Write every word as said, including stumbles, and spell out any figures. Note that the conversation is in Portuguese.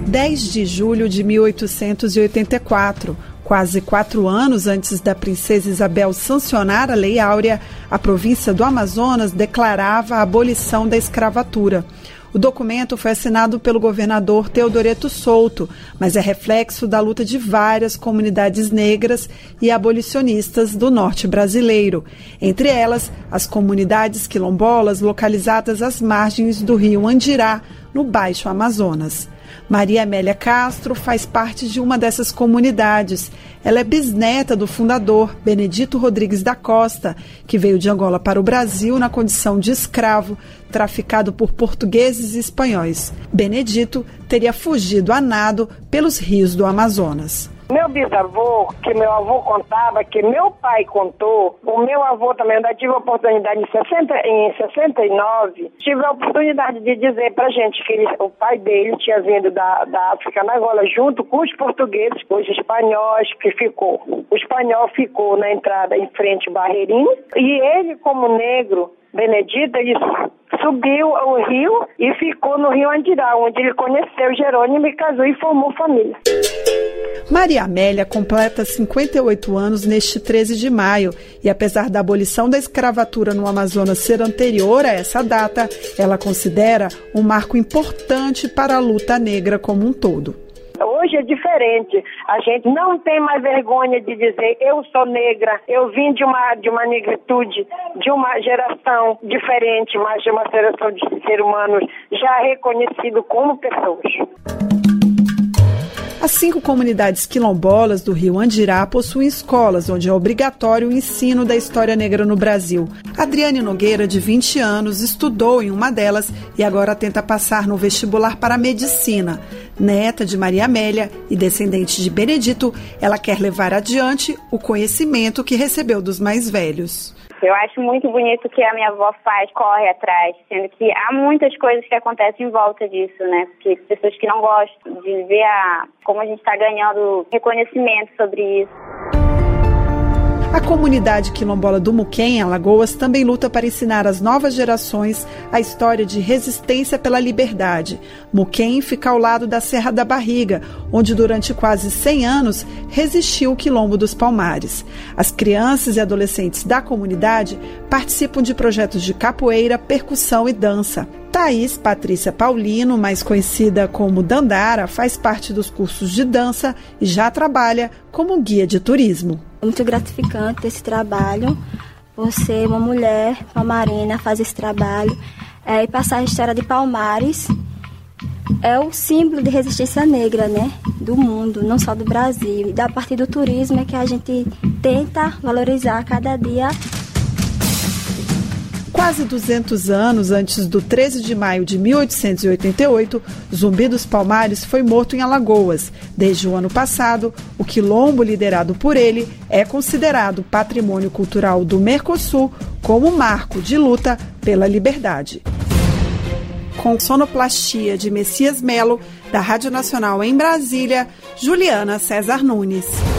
dez de julho de mil oitocentos e oitenta e quatro, quase quatro anos antes da princesa Isabel sancionar a Lei Áurea, a província do Amazonas declarava a abolição da escravatura. O documento foi assinado pelo governador Teodoreto Souto, mas é reflexo da luta de várias comunidades negras e abolicionistas do norte brasileiro, entre elas as comunidades quilombolas localizadas às margens do rio Andirá, no Baixo Amazonas. Maria Amélia Castro faz parte de uma dessas comunidades. Ela é bisneta do fundador, Benedito Rodrigues da Costa, que veio de Angola para o Brasil na condição de escravo, traficado por portugueses e espanhóis. Benedito teria fugido a nado pelos rios do Amazonas. Meu bisavô, que meu avô contava, que meu pai contou, o meu avô também, eu tive a oportunidade em, sessenta, em sessenta e nove, tive a oportunidade de dizer pra gente que ele, o pai dele tinha vindo da, da África na Angola junto com os portugueses, os espanhóis, que ficou. O espanhol ficou na entrada em frente ao Barreirinho, e ele, como negro, Benedito, ele subiu o rio e ficou no rio Andirá, onde ele conheceu Jerônimo e casou e formou família. Maria Amélia completa cinquenta e oito anos neste treze de maio e, apesar da abolição da escravatura no Amazonas ser anterior a essa data, ela considera um marco importante para a luta negra como um todo. Hoje é diferente, a gente não tem mais vergonha de dizer eu sou negra, eu vim de uma, de uma negritude, de uma geração diferente, mas de uma geração de seres humanos já reconhecido como pessoas. As cinco comunidades quilombolas do rio Andirá possuem escolas onde é obrigatório o ensino da história negra no Brasil. Adriane Nogueira, de vinte anos, estudou em uma delas e agora tenta passar no vestibular para medicina. Neta de Maria Amélia e descendente de Benedito, ela quer levar adiante o conhecimento que recebeu dos mais velhos. Eu acho muito bonito o que a minha avó faz, corre atrás, sendo que há muitas coisas que acontecem em volta disso, né? Porque pessoas que não gostam de ver a, como a gente está ganhando reconhecimento sobre isso. A comunidade quilombola do Muquem, em Alagoas, também luta para ensinar às novas gerações a história de resistência pela liberdade. Muquem fica ao lado da Serra da Barriga, onde durante quase cem anos resistiu o Quilombo dos Palmares. As crianças e adolescentes da comunidade participam de projetos de capoeira, percussão e dança. Thaís Patrícia Paulino, mais conhecida como Dandara, faz parte dos cursos de dança e já trabalha como guia de turismo. É muito gratificante esse trabalho, por ser uma mulher palmarina, fazer esse trabalho é, e passar a história de Palmares. É o símbolo de resistência negra, né, do mundo, não só do Brasil. E da parte do turismo é que a gente tenta valorizar cada dia. Quase duzentos anos antes do treze de maio de mil oitocentos e oitenta e oito, Zumbi dos Palmares foi morto em Alagoas. Desde o ano passado, o quilombo liderado por ele é considerado patrimônio cultural do Mercosul como marco de luta pela liberdade. Com sonoplastia de Messias Melo, da Rádio Nacional em Brasília, Juliana César Nunes.